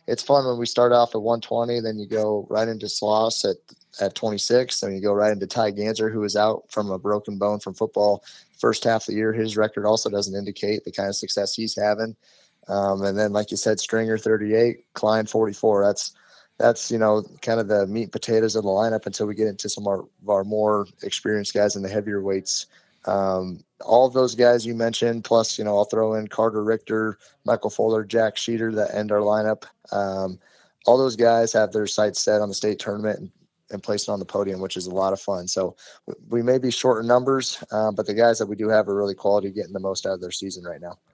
it's fun when we start off at 120, then you go right into Sloss at 26, and you go right into Ty Ganser, who is out from a broken bone from football first half of the year. His record also doesn't indicate the kind of success he's having. And then, like you said, Stringer 38, Klein 44. That's kind of the meat and potatoes of the lineup until we get into some of our more experienced guys in the heavier weights. All of those guys you mentioned, plus I'll throw in Carter Richter, Michael Fuller, Jack Sheeter that end our lineup. All those guys have their sights set on the state tournament and placing on the podium, which is a lot of fun. So we may be short in numbers, but the guys that we do have are really quality, getting the most out of their season right now.